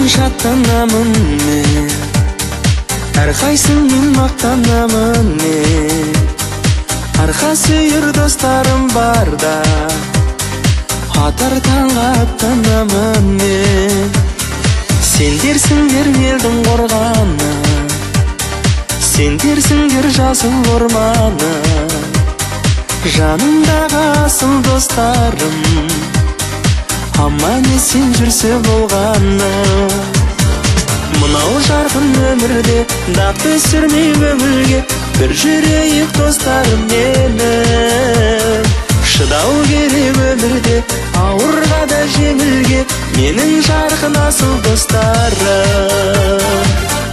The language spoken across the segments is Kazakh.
шаттанамын мен, әрқайсыңмен мақтанамын мен. Арқа сүйер достарым барда, атар таңға аттанамын мен. Сендерсіңдер елдің қорғаны, сендерсіңдер жасыл орманы, жанымдағы асыл достарым, аман есен жүрсе болғаны. Мынау жарқын өмірде дақ түсірмей көңілге, бір жүрейік достарым менің. Шыдау керек өмірде, ауырға да жеңілге, менің жарқын асыл достарым.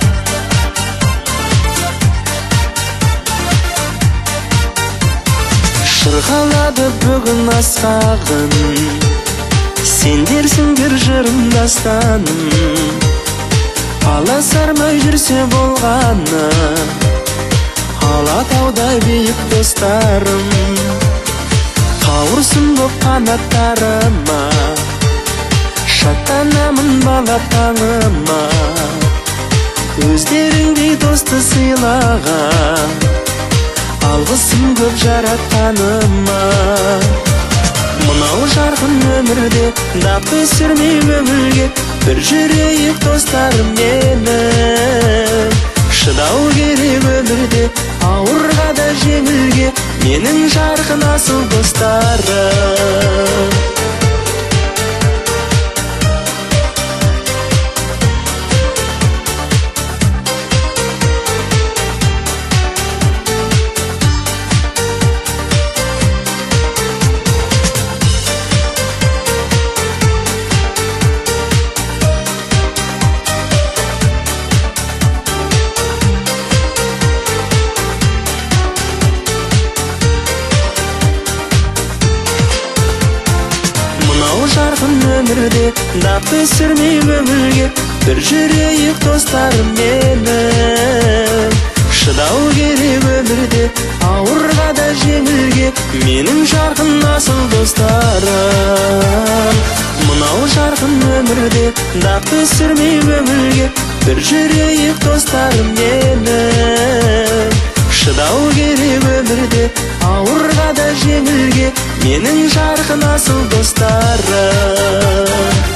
Шырғалады бүгін асқағын, сендерсіңдер жырым дастаным. Аласармай жүрсе болғаны, алатаудай биік достарым. Қауырсын боп қанаттарыма, шаттанамын бала таңыма. Өздеріңдей досты сыйлаған, алғысым көп жаратқаныма. Мынау жарқын өмірде дақ түсірмей көңілге, бір жүрейік достарым менің. Шыдау керек өмірде, ауырға да жеңілге, менің жарқын асыл достарым. Жарқын өмірде дақ түсірмей көңілге, бір жүрейік достарым менің. Шыдау керек өмірде, ауырға да жеңілге, менің жарқын асыл достарым. Мынау жарқын өмірде дақ түсірмей көңілге, бір жүрейік достарым менің. Шыдау керек өмірде, ауырға да жеңілге, менің жарқын асыл достарым.